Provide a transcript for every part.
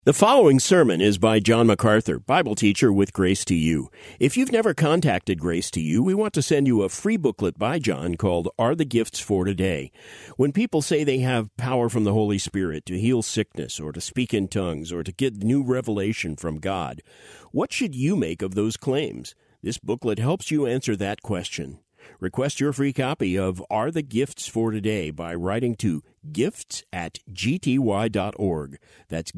The following sermon is by John MacArthur, Bible teacher with Grace to You. If you've never contacted Grace to You, we want to send you a free booklet by John called Are the Gifts for Today? When people say they have power from the Holy Spirit to heal sickness or to speak in tongues or to get new revelation from God, what should you make of those claims? This booklet helps you answer that question. Request your free copy of Are the Gifts for Today by writing to gifts@gty.org. That's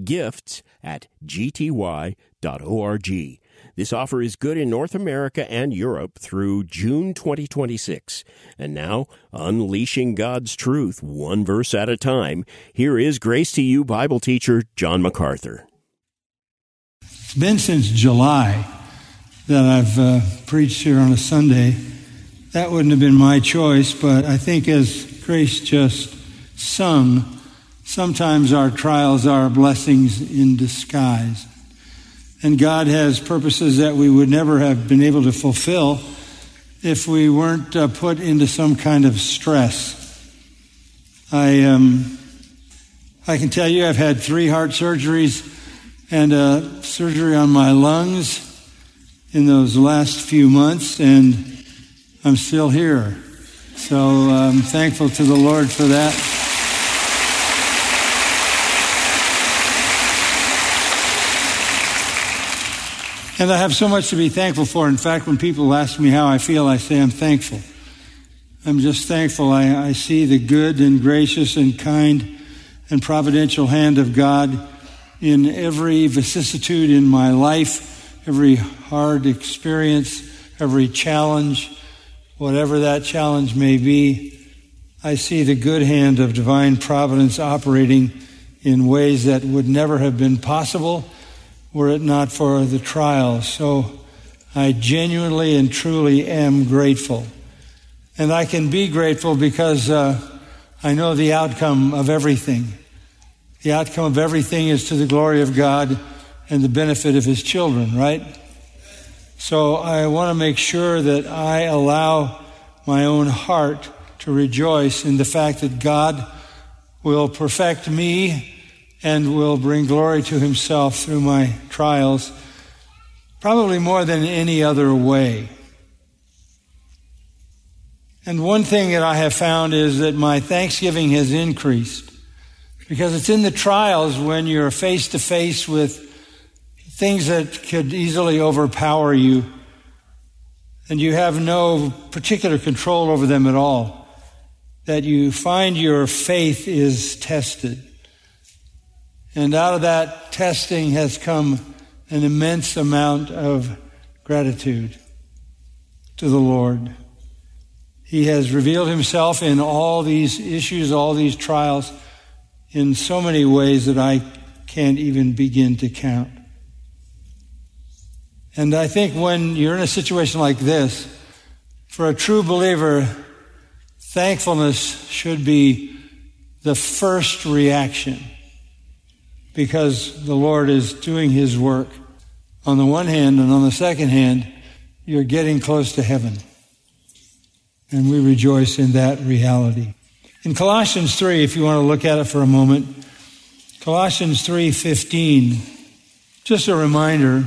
gifts@gty.org. This offer is good in North America and Europe through June 2026. And now, unleashing God's truth one verse at a time, here is Grace to You Bible teacher John MacArthur. It's been since July that I've preached here on a Sunday. That wouldn't have been my choice, but I think as Grace just sung, sometimes our trials are blessings in disguise. And God has purposes that we would never have been able to fulfill if we weren't put into some kind of stress. I can tell you I've had 3 heart surgeries and a surgery on my lungs in those last few months, and I'm still here. So I'm thankful to the Lord for that. And I have so much to be thankful for. In fact, when people ask me how I feel, I say I'm thankful. I'm just thankful. I see the good and gracious and kind and providential hand of God in every vicissitude in my life, every hard experience, every challenge. Whatever that challenge may be, I see the good hand of divine providence operating in ways that would never have been possible were it not for the trials. So I genuinely and truly am grateful. And I can be grateful because I know the outcome of everything. The outcome of everything is to the glory of God and the benefit of His children, right? So I want to make sure that I allow my own heart to rejoice in the fact that God will perfect me and will bring glory to Himself through my trials, probably more than any other way. And one thing that I have found is that my thanksgiving has increased, because it's in the trials when you're face to face with things that could easily overpower you, and you have no particular control over them at all, that you find your faith is tested. And out of that testing has come an immense amount of gratitude to the Lord. He has revealed Himself in all these issues, all these trials, in so many ways that I can't even begin to count. And I think when you're in a situation like this, for a true believer, thankfulness should be the first reaction, because the Lord is doing His work on the one hand, and on the second hand, you're getting close to heaven. And we rejoice in that reality. In Colossians 3, if you want to look at it for a moment, Colossians 3:15, just a reminder,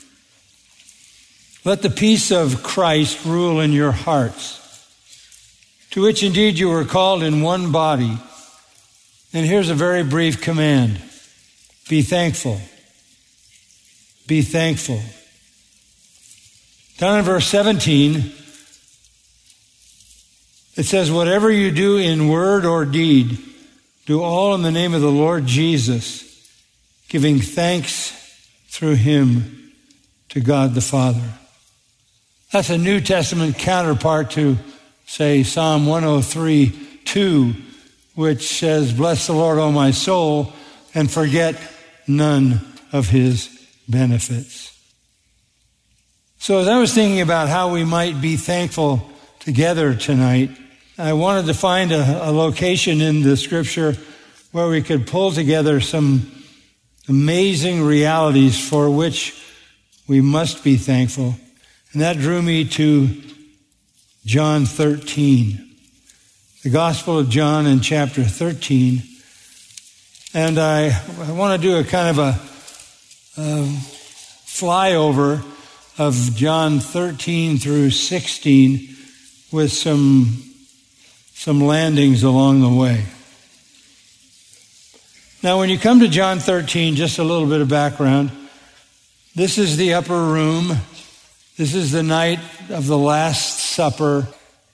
let the peace of Christ rule in your hearts, to which indeed you were called in one body. And here's a very brief command. Be thankful. Be thankful. Down in verse 17, it says, whatever you do in word or deed, do all in the name of the Lord Jesus, giving thanks through Him to God the Father. That's a New Testament counterpart to, say, Psalm 103:2, which says, bless the Lord, O my soul, and forget none of His benefits. So as I was thinking about how we might be thankful together tonight, I wanted to find a location in the Scripture where we could pull together some amazing realities for which we must be thankful. And that drew me to John 13, the Gospel of John in chapter 13. And I want to do a kind of flyover of John 13 through 16 with some landings along the way. Now, when you come to John 13, just a little bit of background. This is the upper room. This is the night of the Last Supper.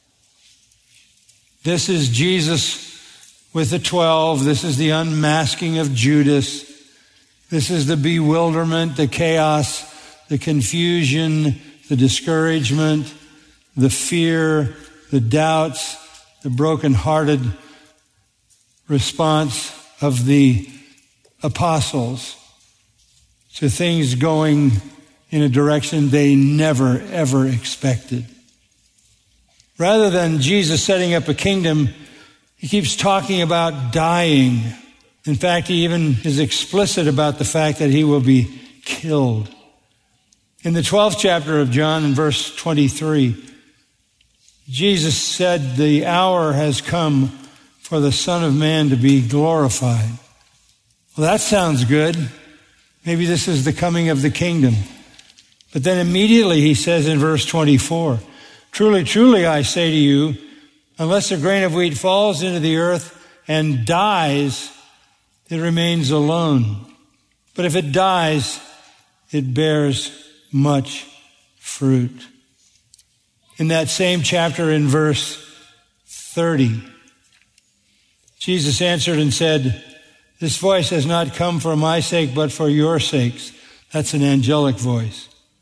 This is Jesus with the 12. This is the unmasking of Judas. This is the bewilderment, the chaos, the confusion, the discouragement, the fear, the doubts, the brokenhearted response of the apostles to things going in a direction they never, ever expected. Rather than Jesus setting up a kingdom, he keeps talking about dying. In fact, he even is explicit about the fact that he will be killed. In the 12th chapter of John, in verse 23, Jesus said, "The hour has come for the Son of Man to be glorified." Well, that sounds good. Maybe this is the coming of the kingdom. But then immediately he says in verse 24, "Truly, truly, I say to you, unless a grain of wheat falls into the earth and dies, it remains alone. But if it dies, it bears much fruit." In that same chapter, in verse 30, Jesus answered and said, "This voice has not come for my sake, but for your sakes." That's an angelic voice.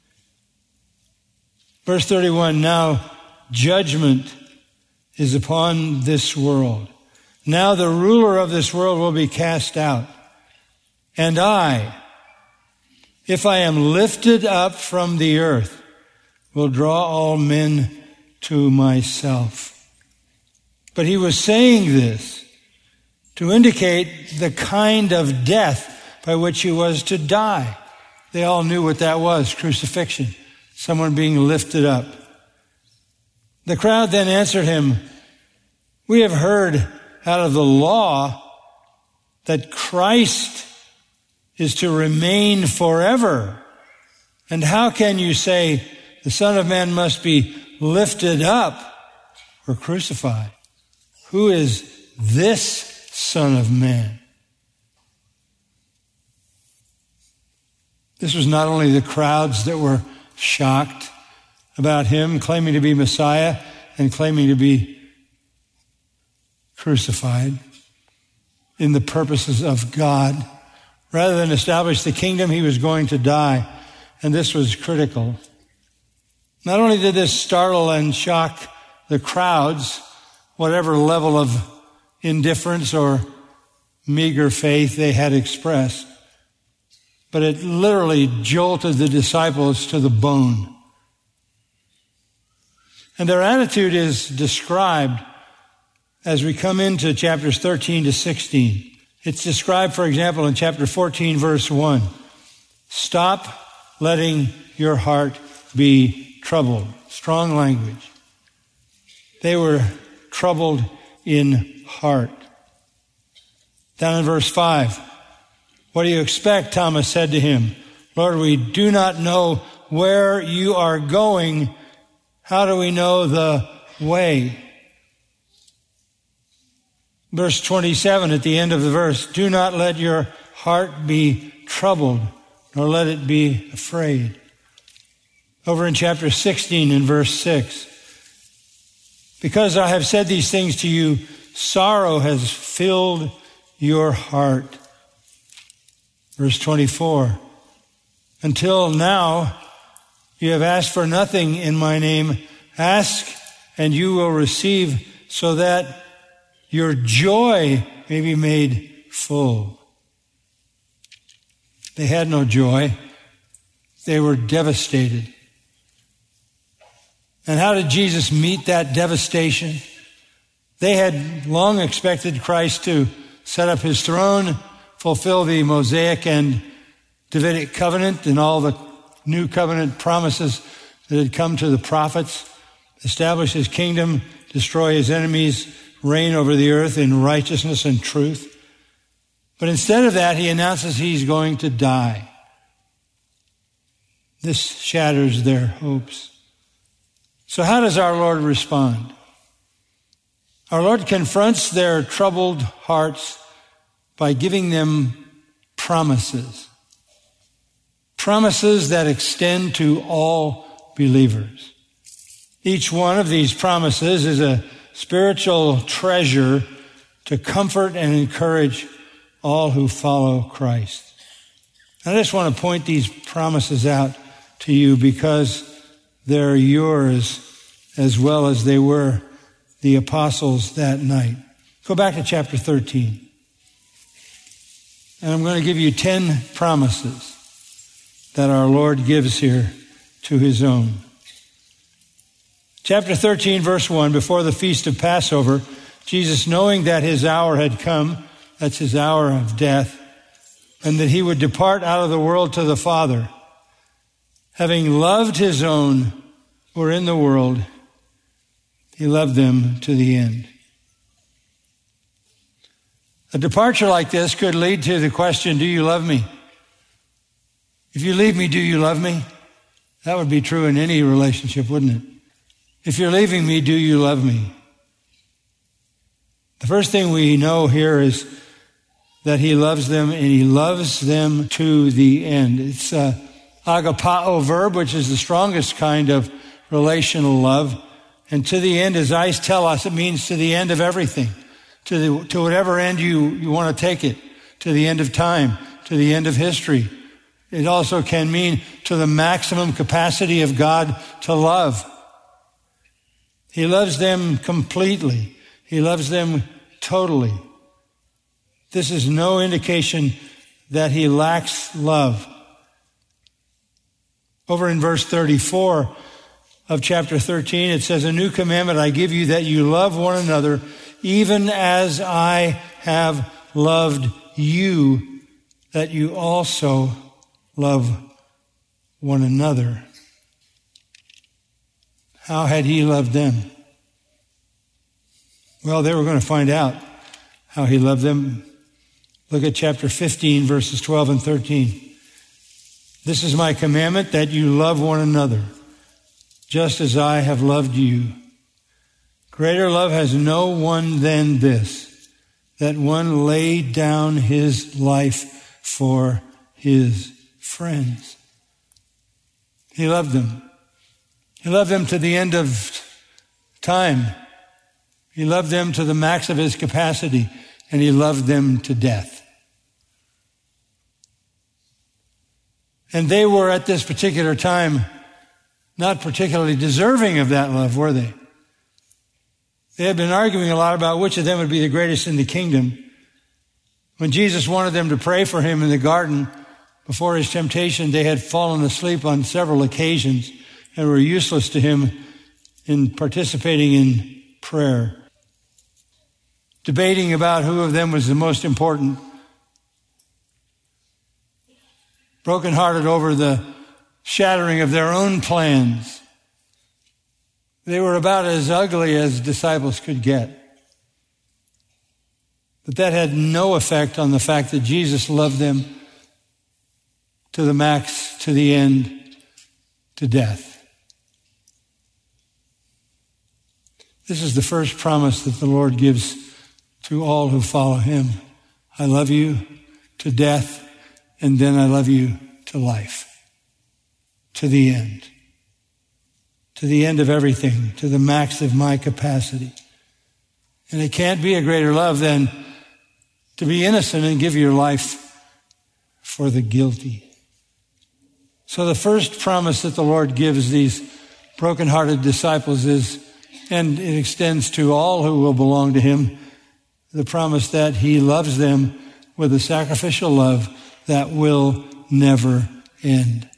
Verse 31, "Now judgment is upon this world. Now the ruler of this world will be cast out. And I, if I am lifted up from the earth, will draw all men to myself." But he was saying this to indicate the kind of death by which he was to die. They all knew what that was, crucifixion, someone being lifted up. The crowd then answered him, "We have heard out of the law that Christ is to remain forever. And how can you say the Son of Man must be lifted up or crucified? Who is this Son of Man?" This was not only the crowds that were shocked about him claiming to be Messiah and claiming to be crucified in the purposes of God. Rather than establish the kingdom, he was going to die, and this was critical. Not only did this startle and shock the crowds, whatever level of indifference or meager faith they had expressed, but it literally jolted the disciples to the bone. And their attitude is described as we come into chapters 13 to 16. It's described, for example, in chapter 14, verse 1. "Stop letting your heart be troubled." Strong language. They were troubled in heart. Down in verse 5, "What do you expect?" Thomas said to him. "Lord, we do not know where you are going. How do we know the way?" Verse 27 at the end of the verse, "Do not let your heart be troubled, nor let it be afraid." Over in chapter 16 in verse 6, "Because I have said these things to you, sorrow has filled your heart." Verse 24, "Until now you have asked for nothing in my name. Ask and you will receive, so that your joy may be made full." They had no joy. They were devastated. And how did Jesus meet that devastation? They had long expected Christ to set up his throne, fulfill the Mosaic and Davidic covenant and all the new covenant promises that had come to the prophets, establish his kingdom, destroy his enemies, reign over the earth in righteousness and truth. But instead of that, he announces he's going to die. This shatters their hopes. So how does our Lord respond? Our Lord confronts their troubled hearts by giving them promises. Promises that extend to all believers. Each one of these promises is a spiritual treasure to comfort and encourage all who follow Christ. I just want to point these promises out to you because they're yours as well as they were the apostles that night. Go back to chapter 13. And I'm going to give you 10 promises that our Lord gives here to his own. Chapter 13, verse 1, before the feast of Passover, Jesus, knowing that his hour had come, that's his hour of death, and that he would depart out of the world to the Father, having loved his own who were in the world, he loved them to the end. A departure like this could lead to the question, do you love me? If you leave me, do you love me? That would be true in any relationship, wouldn't it? If you're leaving me, do you love me? The first thing we know here is that he loves them, and he loves them to the end. It's an agapao verb, which is the strongest kind of relational love. And to the end, as eyes tell us, it means to the end of everything. To whatever end you want to take it. To the end of time. To the end of history. It also can mean to the maximum capacity of God to love. He loves them completely. He loves them totally. This is no indication that he lacks love. Over in verse 34 of chapter 13, it says, a new commandment I give you, that you love one another, even as I have loved you, that you also love one another. How had he loved them? Well, they were going to find out how he loved them. Look at chapter 15, verses 12 and 13. This is my commandment, that you love one another, just as I have loved you. Greater love has no one than this, that one laid down his life for his friends. He loved them. He loved them to the end of time. He loved them to the max of his capacity, and he loved them to death. And they were at this particular time not particularly deserving of that love, were they? They had been arguing a lot about which of them would be the greatest in the kingdom. When Jesus wanted them to pray for him in the garden before his temptation, they had fallen asleep on several occasions and were useless to him in participating in prayer. Debating about who of them was the most important. Brokenhearted over the shattering of their own plans. They were about as ugly as disciples could get. But that had no effect on the fact that Jesus loved them to the max, to the end, to death. This is the first promise that the Lord gives to all who follow him. I love you to death, and then I love you to life, to the end. To the end of everything, to the max of my capacity. And it can't be a greater love than to be innocent and give your life for the guilty. So the first promise that the Lord gives these brokenhearted disciples is, and it extends to all who will belong to him, the promise that he loves them with a sacrificial love that will never end.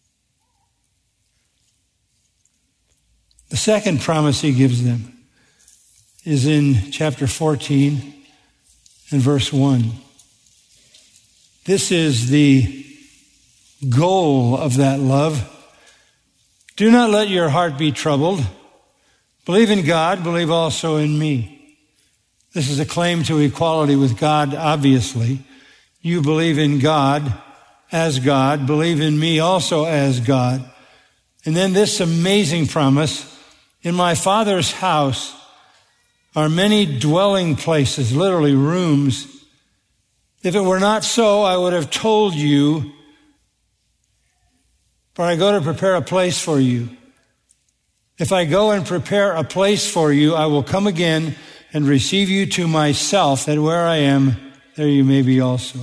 The second promise he gives them is in chapter 14 and verse 1. This is the goal of that love. Do not let your heart be troubled. Believe in God, believe also in me. This is a claim to equality with God, obviously. You believe in God, as God, believe in me also as God. And then this amazing promise, in my Father's house are many dwelling places, literally rooms. If it were not so, I would have told you, for I go to prepare a place for you. If I go and prepare a place for you, I will come again and receive you to myself, that where I am, there you may be also.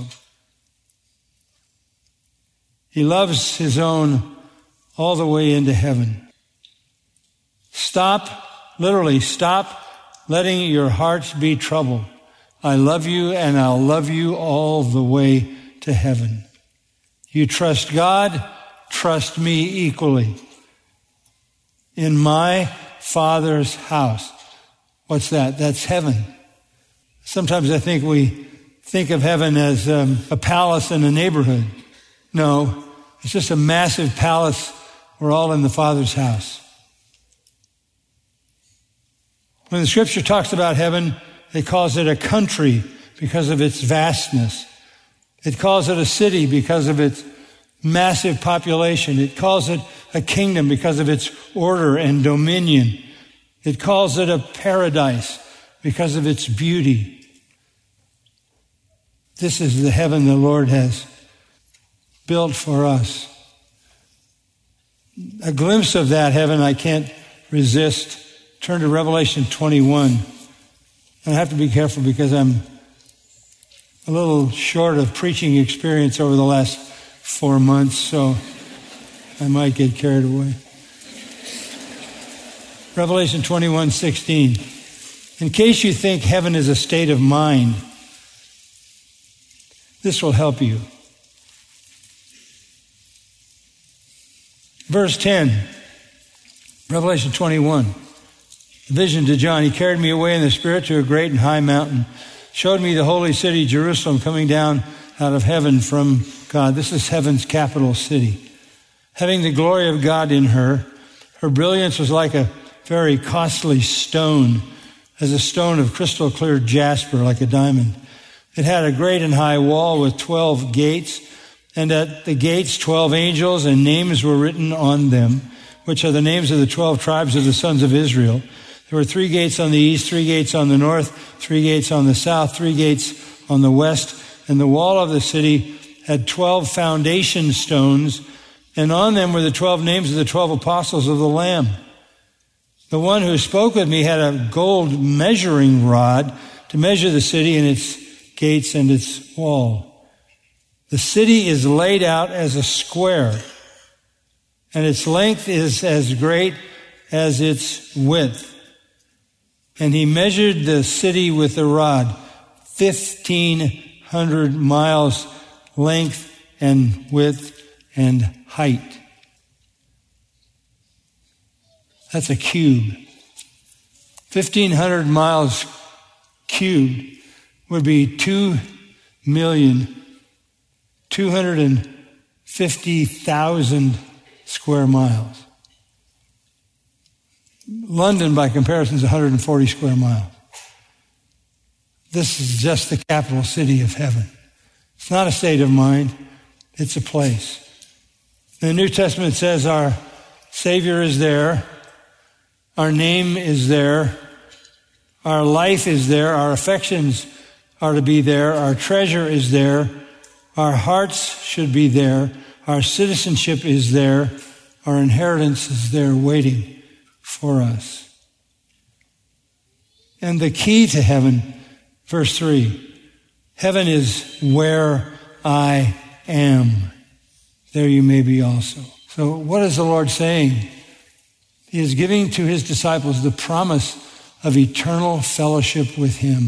He loves his own all the way into heaven. Stop letting your hearts be troubled. I love you, and I'll love you all the way to heaven. You trust God, trust me equally. In my Father's house. What's that? That's heaven. Sometimes I think we think of heaven as a palace in a neighborhood. No, it's just a massive palace. We're all in the Father's house. When the Scripture talks about heaven, it calls it a country because of its vastness. It calls it a city because of its massive population. It calls it a kingdom because of its order and dominion. It calls it a paradise because of its beauty. This is the heaven the Lord has built for us. A glimpse of that heaven I can't resist. Turn to Revelation 21. And I have to be careful because I'm a little short of preaching experience over the last 4 months, so I might get carried away. Revelation 21:16. In case you think heaven is a state of mind, this will help you. Verse 10, Revelation 21. Vision to John. He carried me away in the Spirit to a great and high mountain, showed me the holy city, Jerusalem, coming down out of heaven from God. This is heaven's capital city. Having the glory of God in her, her brilliance was like a very costly stone, as a stone of crystal clear jasper, like a diamond. It had a great and high wall with 12 gates, and at the gates 12 angels, and names were written on them, which are the names of the 12 tribes of the sons of Israel. There were 3 gates on the east, 3 gates on the north, 3 gates on the south, 3 gates on the west, and the wall of the city had 12 foundation stones, and on them were the 12 names of the 12 apostles of the Lamb. The one who spoke with me had a gold measuring rod to measure the city and its gates and its wall. The city is laid out as a square, and its length is as great as its width. And he measured the city with a rod, 1,500 miles length and width and height. That's a cube. 1,500 miles cubed would be 2,250,000 square miles. London, by comparison, is 140 square miles. This is just the capital city of heaven. It's not a state of mind. It's a place. The New Testament says our Savior is there. Our name is there. Our life is there. Our affections are to be there. Our treasure is there. Our hearts should be there. Our citizenship is there. Our inheritance is there waiting for us. And the key to heaven, verse 3, heaven is where I am. There you may be also. So what is the Lord saying? He is giving to his disciples the promise of eternal fellowship with him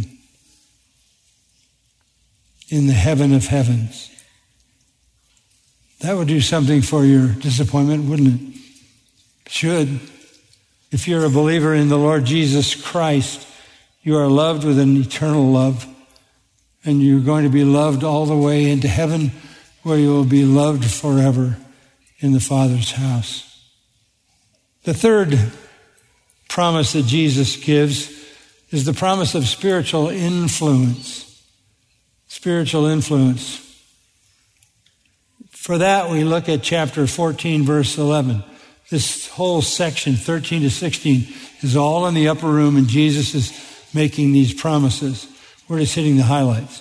in the heaven of heavens. That would do something for your disappointment, wouldn't it? It should. If you're a believer in the Lord Jesus Christ, you are loved with an eternal love, and you're going to be loved all the way into heaven, where you will be loved forever in the Father's house. The third promise that Jesus gives is the promise of spiritual influence. Spiritual influence. For that, we look at chapter 14, verse 11. This whole section, 13 to 16, is all in the upper room, and Jesus is making these promises. We're just hitting the highlights.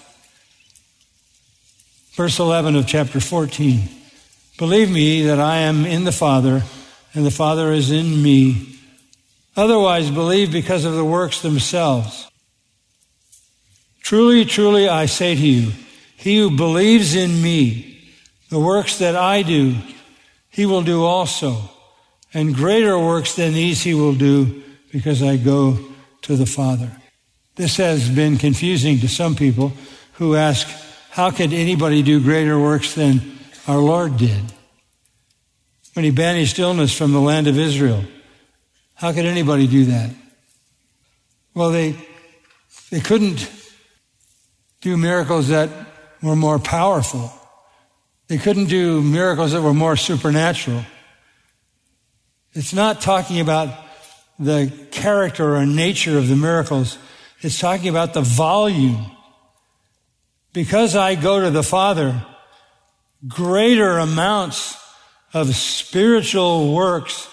Verse 11 of chapter 14. Believe me that I am in the Father, and the Father is in me. Otherwise, believe because of the works themselves. Truly, truly, I say to you, he who believes in me, the works that I do, he will do also. And greater works than these he will do, because I go to the Father. This has been confusing to some people who ask, how could anybody do greater works than our Lord did? When he banished illness from the land of Israel, how could anybody do that? Well, they couldn't do miracles that were more powerful. They couldn't do miracles that were more supernatural. It's not talking about the character or nature of the miracles. It's talking about the volume. Because I go to the Father, greater amounts of spiritual works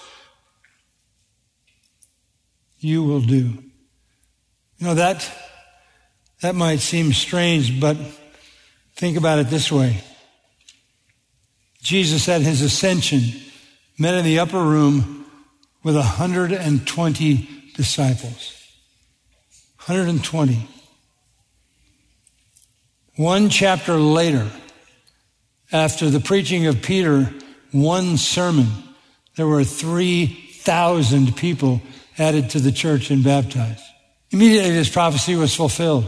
you will do. You know, that might seem strange, but think about it this way. Jesus at his ascension met in the upper room with 120 disciples. 120. One chapter later, after the preaching of Peter, one sermon, there were 3,000 people added to the church and baptized. Immediately this prophecy was fulfilled.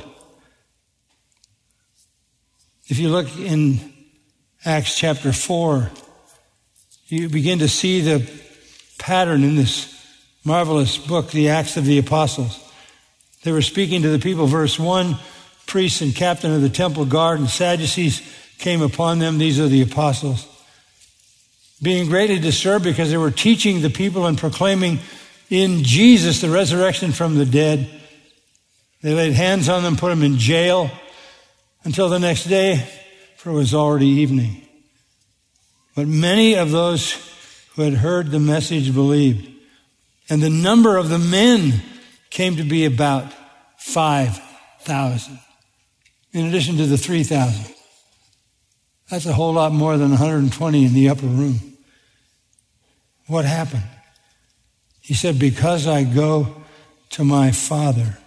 If you look in Acts chapter 4, you begin to see the pattern in this marvelous book, the Acts of the Apostles. They were speaking to the people. Verse 1, priests and captain of the temple guard and Sadducees came upon them. These are the apostles. Being greatly disturbed because they were teaching the people and proclaiming in Jesus the resurrection from the dead. They laid hands on them, put them in jail until the next day, for it was already evening. But many of those who had heard the message believed. And the number of the men came to be about 5,000. In addition to the 3,000. That's a whole lot more than 120 in the upper room. What happened? He said, because I go to my Father,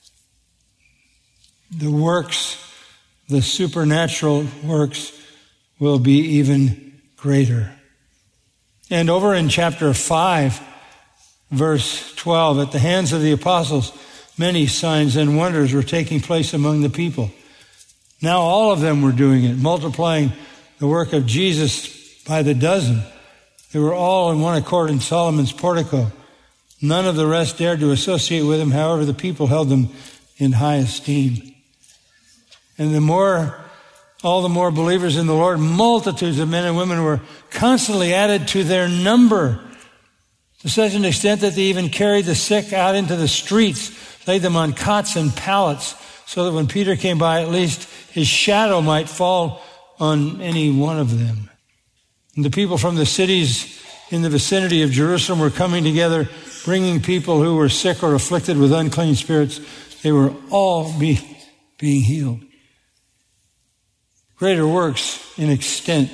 the works, the supernatural works, will be even greater. And over in chapter 5, verse 12, at the hands of the apostles, many signs and wonders were taking place among the people. Now all of them were doing it, multiplying the work of Jesus by the dozen. They were all in one accord in Solomon's portico. None of the rest dared to associate with him. However, the people held them in high esteem. And all the more believers in the Lord, multitudes of men and women were constantly added to their number, to such an extent that they even carried the sick out into the streets, laid them on cots and pallets, so that when Peter came by, at least his shadow might fall on any one of them. And the people from the cities in the vicinity of Jerusalem were coming together, bringing people who were sick or afflicted with unclean spirits. They were all being healed. Greater works in extent.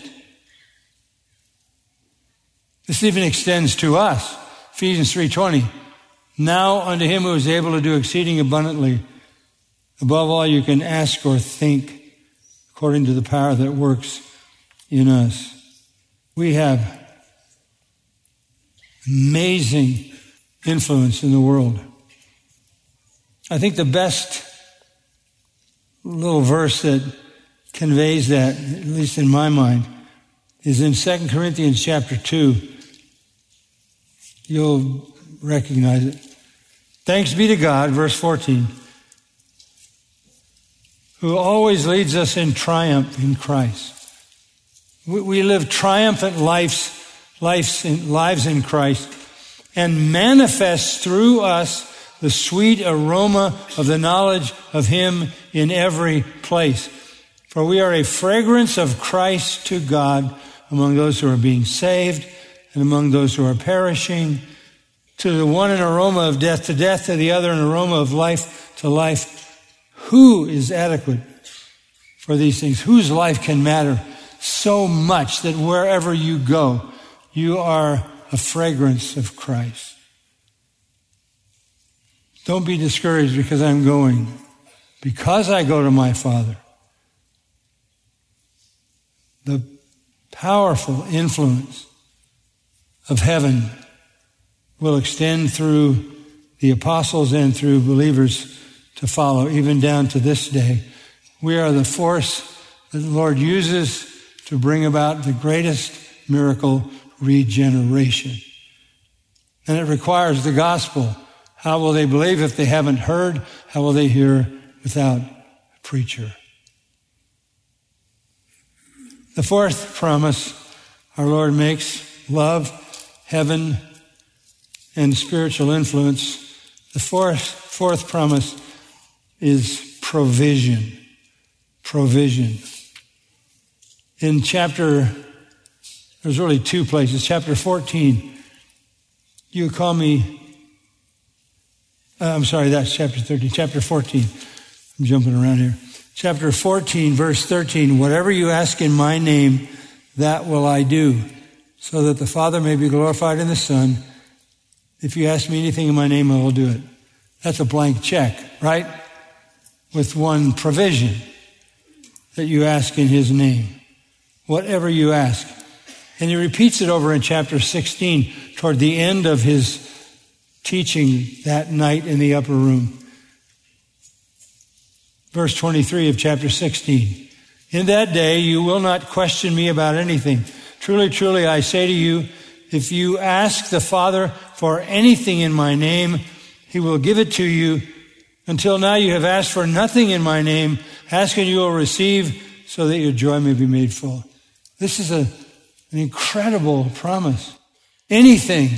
This even extends to us. Ephesians 3:20. Now unto him who is able to do exceeding abundantly, above all you can ask or think, according to the power that works in us. We have amazing influence in the world. I think the best little verse that conveys that, at least in my mind, is in 2 Corinthians chapter 2. You'll recognize it. Thanks be to God, verse 14, who always leads us in triumph in Christ. We live triumphant lives in Christ, and manifest through us the sweet aroma of the knowledge of him in every place. For we are a fragrance of Christ to God among those who are being saved and among those who are perishing. To the one an aroma of death to death, to the other an aroma of life to life. Who is adequate for these things? Whose life can matter so much that wherever you go, you are a fragrance of Christ? Don't be discouraged because I'm going. Because I go to my Father, the powerful influence of heaven will extend through the apostles and through believers to follow, even down to this day. We are the force that the Lord uses to bring about the greatest miracle, regeneration. And it requires the gospel. How will they believe if they haven't heard? How will they hear without a preacher? The fourth promise our Lord makes, love, heaven, and spiritual influence. The fourth promise is provision. Provision. In there's really two places. Chapter 14, that's chapter 13. Chapter 14, I'm jumping around here. Chapter 14, verse 13, whatever you ask in my name, that will I do, so that the Father may be glorified in the Son. If you ask me anything in my name, I will do it. That's a blank check, right? With one provision, that you ask in his name. Whatever you ask. And he repeats it over in chapter 16, toward the end of his teaching that night in the upper room. Verse 23 of chapter 16. In that day you will not question me about anything. Truly, truly, I say to you, if you ask the Father for anything in my name, he will give it to you. Until now you have asked for nothing in my name. Ask and you will receive, so that your joy may be made full. This is an incredible promise. Anything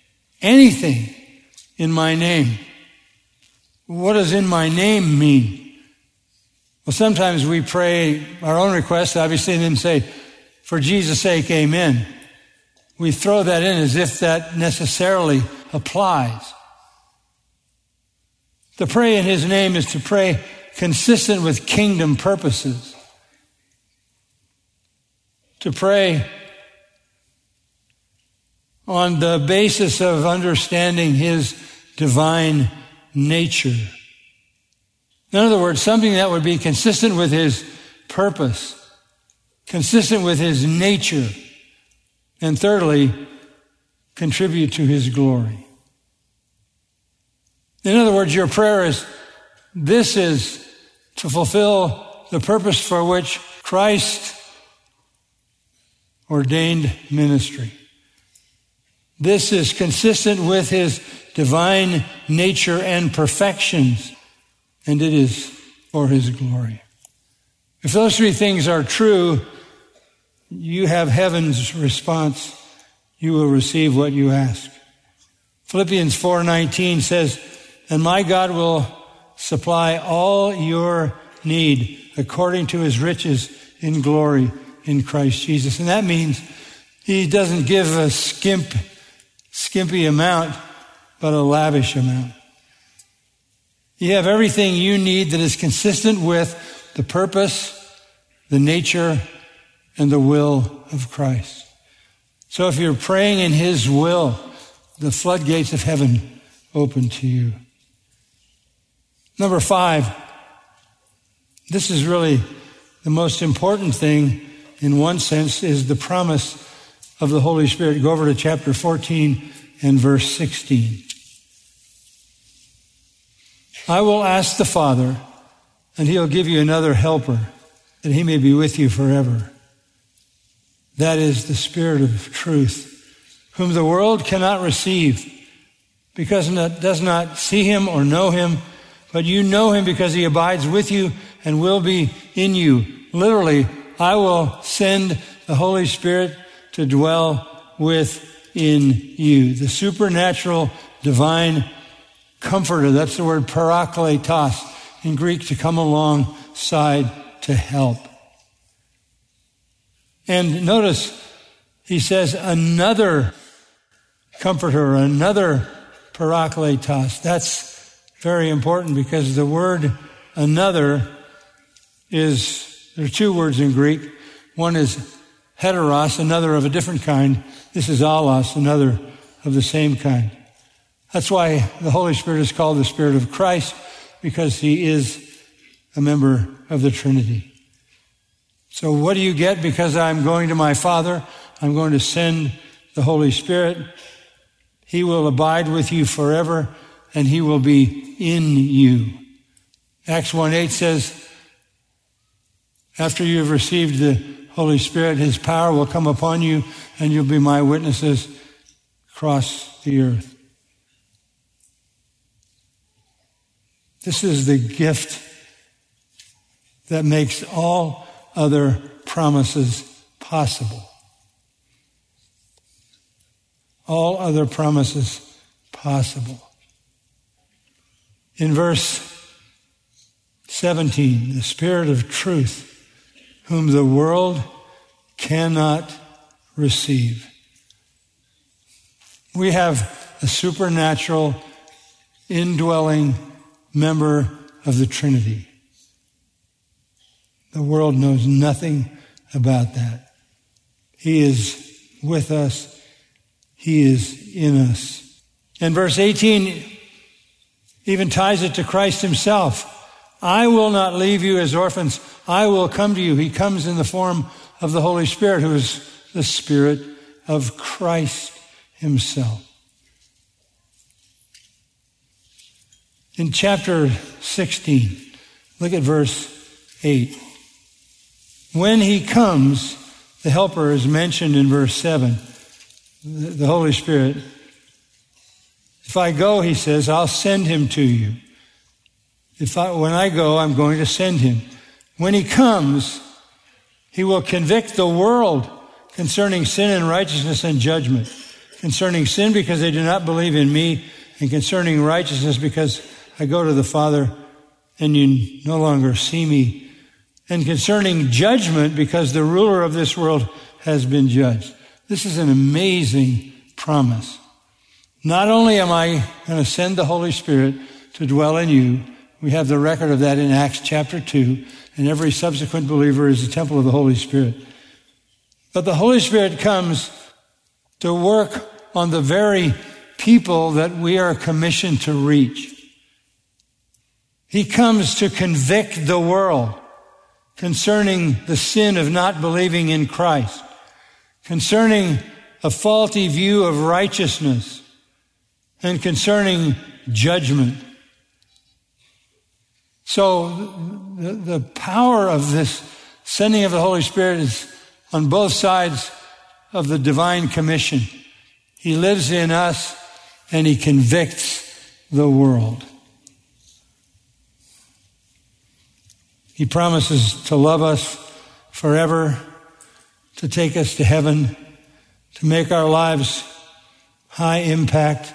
in my name. What does in my name mean? Well, sometimes we pray our own requests, obviously, and then say, for Jesus' sake, amen. We throw that in as if that necessarily applies. To pray in his name is to pray consistent with kingdom purposes. To pray on the basis of understanding his divine nature. In other words, something that would be consistent with his purpose, consistent with his nature, and thirdly, contribute to his glory. In other words, your prayer is to fulfill the purpose for which Christ ordained ministry. This is consistent with his divine nature and perfections, and it is for his glory. If those three things are true, you have heaven's response. You will receive what you ask. Philippians 4:19 says, and my God will supply all your need according to his riches in glory in Christ Jesus. And that means he doesn't give a skimpy amount, but a lavish amount. You have everything you need that is consistent with the purpose, the nature, and the will of Christ. So if you're praying in his will, the floodgates of heaven open to you. Number 5, this is really the most important thing in one sense, is the promise of the Holy Spirit. Go over to chapter 14 and verse 16. I will ask the Father, and he'll give you another helper, that he may be with you forever. That is the Spirit of truth, whom the world cannot receive, because it does not see him or know him, but you know him because he abides with you and will be in you. Literally, I will send the Holy Spirit to dwell within you. The supernatural, divine comforter. That's the word parakletos in Greek, to come alongside to help. And notice he says another comforter, another parakletos. That's very important because the word another there are two words in Greek. One is heteros, another of a different kind. This is allos, another of the same kind. That's why the Holy Spirit is called the Spirit of Christ, because he is a member of the Trinity. So what do you get? Because I'm going to my Father, I'm going to send the Holy Spirit. He will abide with you forever, and he will be in you. Acts 1:8 says, after you've received the Holy Spirit, his power will come upon you, and you'll be my witnesses across the earth. This is the gift that makes all other promises possible. All other promises possible. In verse 17, the Spirit of truth, whom the world cannot receive. We have a supernatural, indwelling member of the Trinity. The world knows nothing about that. He is with us. He is in us. And verse 18 even ties it to Christ himself. I will not leave you as orphans. I will come to you. He comes in the form of the Holy Spirit, who is the Spirit of Christ himself. In chapter 16, look at verse 8. When he comes, the Helper is mentioned in verse 7, the Holy Spirit. If I go, he says, I'll send him to you. When I go, I'm going to send him. When he comes, he will convict the world concerning sin and righteousness and judgment. Concerning sin, because they do not believe in me, and concerning righteousness, because I go to the Father and you no longer see me. And concerning judgment, because the ruler of this world has been judged. This is an amazing promise. Not only am I going to send the Holy Spirit to dwell in you, we have the record of that in Acts chapter 2, and every subsequent believer is the temple of the Holy Spirit. But the Holy Spirit comes to work on the very people that we are commissioned to reach. He comes to convict the world concerning the sin of not believing in Christ, concerning a faulty view of righteousness, and concerning judgment. So the power of this sending of the Holy Spirit is on both sides of the divine commission. He lives in us and he convicts the world. He promises to love us forever, to take us to heaven, to make our lives high impact.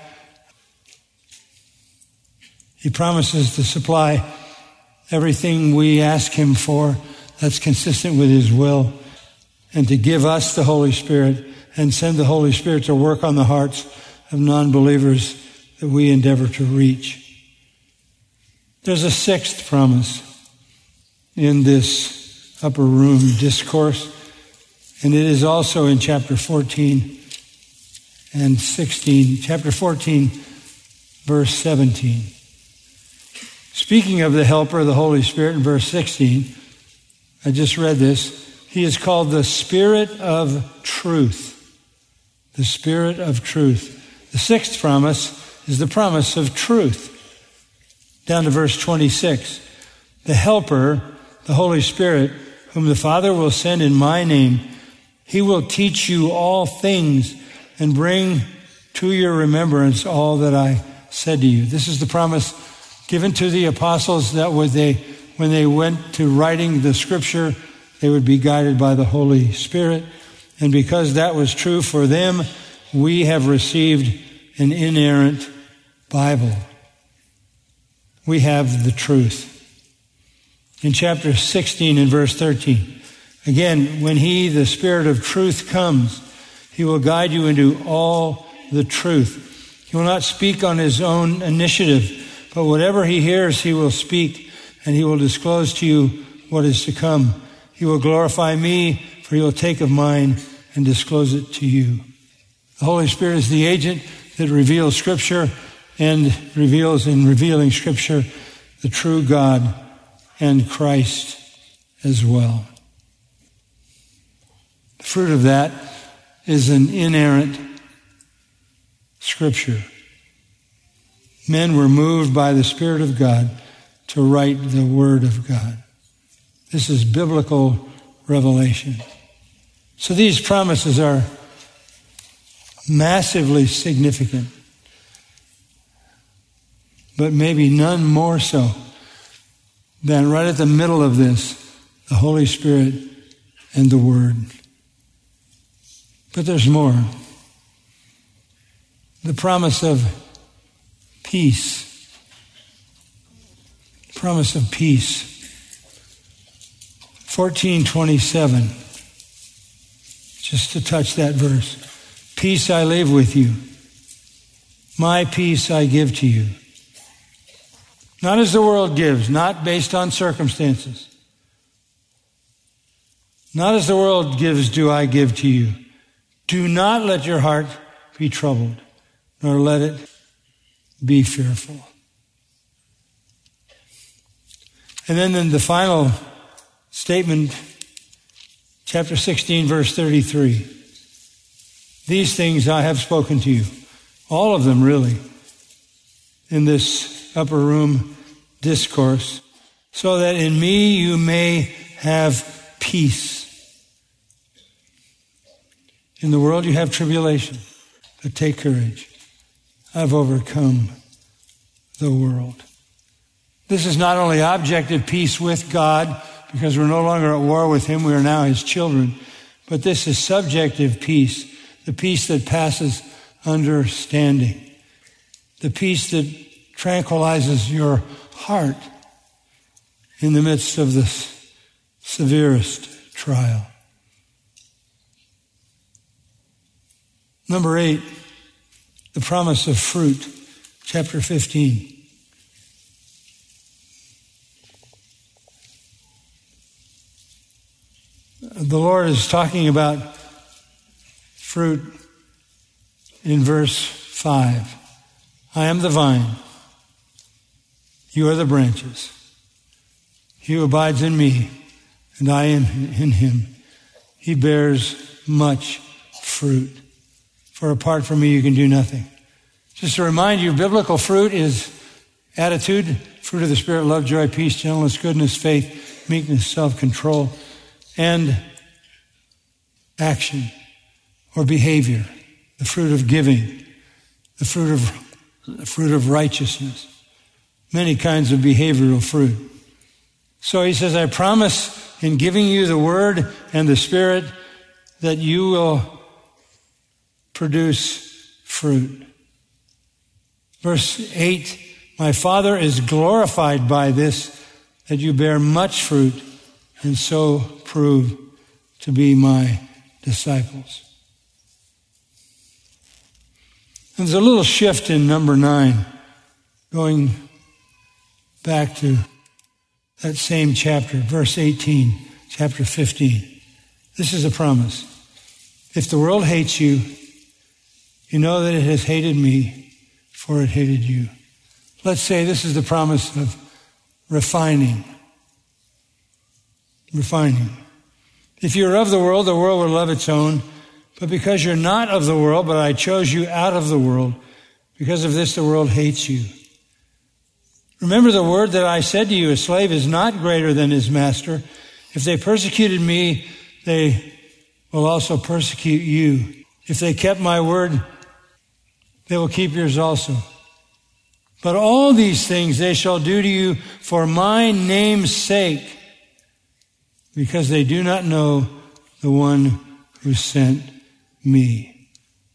He promises to supply everything we ask him for that's consistent with his will, and to give us the Holy Spirit and send the Holy Spirit to work on the hearts of non-believers that we endeavor to reach. There's a sixth promise in this upper room discourse, and it is also in chapter 14 and 16. Chapter 14, verse 17. Speaking of the Helper, the Holy Spirit, in verse 16, I just read this. He is called the Spirit of Truth. The Spirit of Truth. The sixth promise is the promise of truth. Down to verse 26. The Helper, the Holy Spirit, whom the Father will send in my name, he will teach you all things and bring to your remembrance all that I said to you. This is the promise given to the apostles that when they went to writing the scripture, they would be guided by the Holy Spirit. And because that was true for them, we have received an inerrant Bible. We have the truth. In chapter 16 and verse 13, again, when he, the Spirit of truth, comes, He will guide you into all the truth. He will not speak on his own initiative, but whatever he hears, he will speak, and he will disclose to you what is to come. He will glorify me, for he will take of mine and disclose it to you. The Holy Spirit is the agent that reveals Scripture and reveals in revealing Scripture the true God and Christ as well. The fruit of that is an inerrant Scripture. Men were moved by the Spirit of God to write the Word of God. This is biblical revelation. So these promises are massively significant, but maybe none more so than right at the middle of this, the Holy Spirit and the Word. But there's more. The promise of peace. Promise of peace. 14:27. Just to touch that verse. Peace I leave with you. My peace I give to you. Not as the world gives, not based on circumstances. Not as the world gives do I give to you. Do not let your heart be troubled, nor let it be fearful. And then in the final statement, chapter 16, verse 33. These things I have spoken to you. All of them, really, in this upper room discourse, so that in me you may have peace. In the world you have tribulation, but take courage. I've overcome the world. This is not only objective peace with God, because we're no longer at war with Him, we are now His children, but this is subjective peace, the peace that passes understanding, the peace that tranquilizes your heart in the midst of this severest trial. Number 8, the promise of fruit, chapter 15. The Lord is talking about fruit in verse 5. I am the vine. You are the branches. He who abides in me, and I in him, he bears much fruit. For apart from me, you can do nothing. Just to remind you, biblical fruit is attitude, fruit of the Spirit, love, joy, peace, gentleness, goodness, faith, meekness, self-control, and action or behavior, the fruit of giving, the fruit of righteousness, many kinds of behavioral fruit. So he says, I promise in giving you the Word and the Spirit that you will produce fruit. Verse 8, my Father is glorified by this, that you bear much fruit and so prove to be my disciples. And there's a little shift in number 9, going back to that same chapter, verse 18, chapter 15. This is a promise. If the world hates you, you know that it has hated me, for it hated you. Let's say this is the promise of refining. Refining. If you're of the world will love its own. But because you're not of the world, but I chose you out of the world, because of this the world hates you. Remember the word that I said to you, a slave is not greater than his master. If they persecuted me, they will also persecute you. If they kept my word, they will keep yours also. But all these things they shall do to you for my name's sake, because they do not know the one who sent me.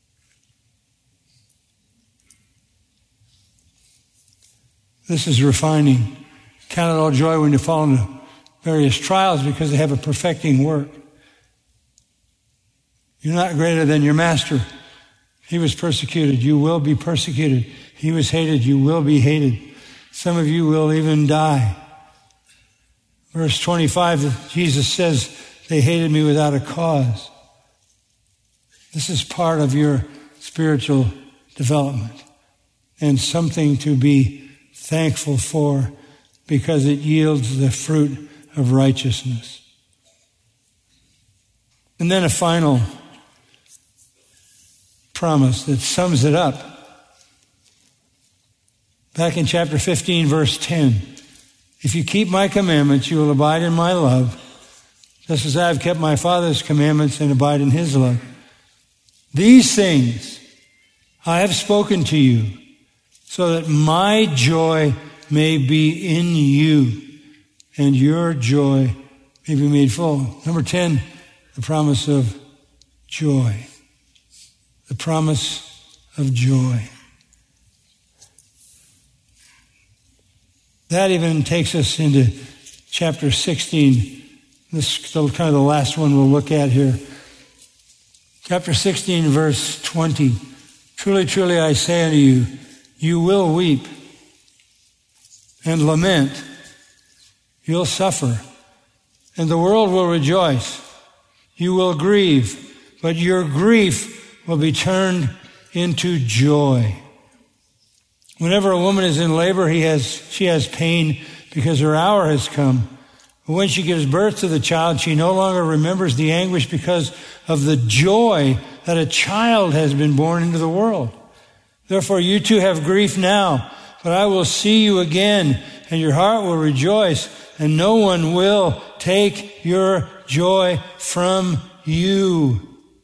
This is refining. Count it all joy when you fall into various trials, because they have a perfecting work. You're not greater than your master. He was persecuted. You will be persecuted. He was hated. You will be hated. Some of you will even die. Verse 25, Jesus says, they hated me without a cause. This is part of your spiritual development and something to be thankful for because it yields the fruit of righteousness. And then a final promise that sums it up. Back in chapter 15, verse 10, if you keep my commandments, you will abide in my love, just as I have kept my Father's commandments and abide in his love. These things I have spoken to you, so that my joy may be in you, and your joy may be made full. Number 10, the promise of joy. The promise of joy. That even takes us into chapter 16. This is kind of the last one we'll look at here. Chapter 16, verse 20. Truly, truly, I say unto you, you will weep and lament. You'll suffer, and the world will rejoice. You will grieve, but your grief will be turned into joy. Whenever a woman is in labor, she has pain because her hour has come. But when she gives birth to the child, she no longer remembers the anguish because of the joy that a child has been born into the world. Therefore, you too have grief now, but I will see you again, and your heart will rejoice, and no one will take your joy from you.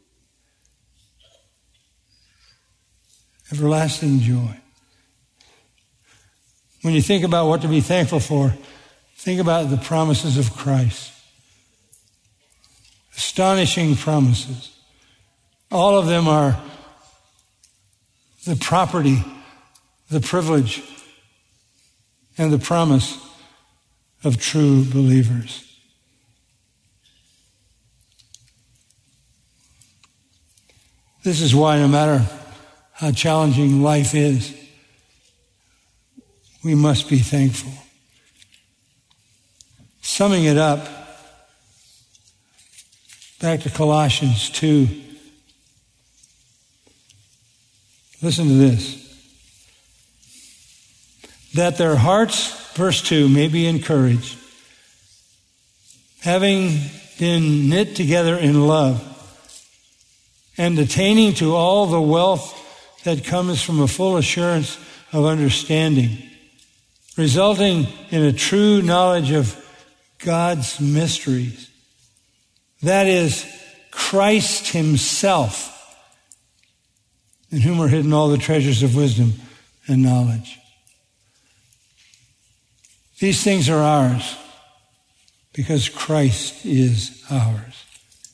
Everlasting joy. When you think about what to be thankful for, think about the promises of Christ. Astonishing promises. All of them are the property, the privilege, and the promise of true believers. This is why no matter how challenging life is, we must be thankful. Summing it up, back to Colossians 2. Listen to this. That their hearts, verse 2, may be encouraged, having been knit together in love, and attaining to all the wealth that comes from a full assurance of understanding, resulting in a true knowledge of God's mysteries. That is, Christ himself, in whom are hidden all the treasures of wisdom and knowledge. These things are ours because Christ is ours.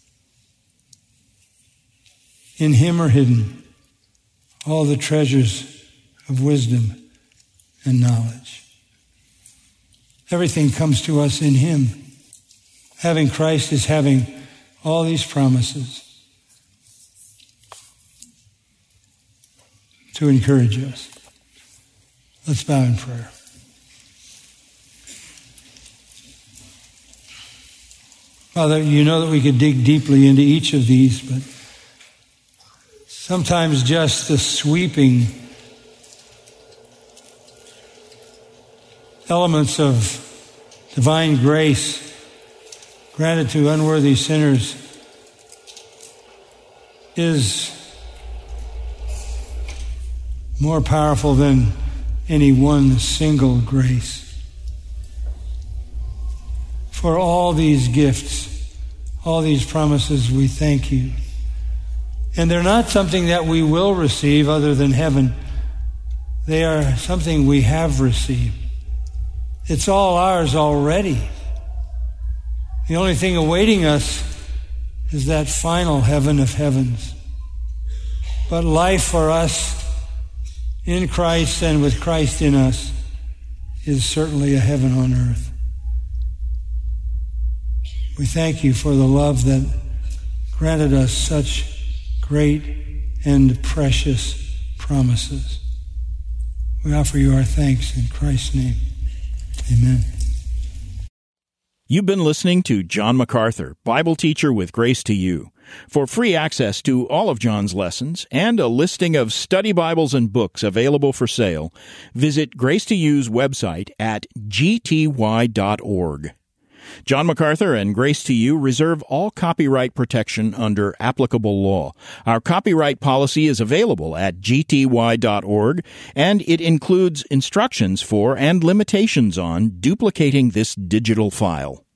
In him are hidden all the treasures of wisdom and knowledge. Everything comes to us in him. Having Christ is having all these promises to encourage us. Let's bow in prayer. Father, you know that we could dig deeply into each of these, but sometimes just the sweeping elements of divine grace granted to unworthy sinners is more powerful than any one single grace. For all these gifts, all these promises, we thank you. And they're not something that we will receive other than heaven. They are something we have received. It's all ours already. The only thing awaiting us is that final heaven of heavens. But life for us in Christ and with Christ in us is certainly a heaven on earth. We thank you for the love that granted us such great and precious promises. We offer you our thanks in Christ's name. Amen. You've been listening to John MacArthur, Bible teacher with Grace to You. For free access to all of John's lessons and a listing of study Bibles and books available for sale, visit Grace to You's website at gty.org. John MacArthur and Grace to You reserve all copyright protection under applicable law. Our copyright policy is available at gty.org, and it includes instructions for and limitations on duplicating this digital file.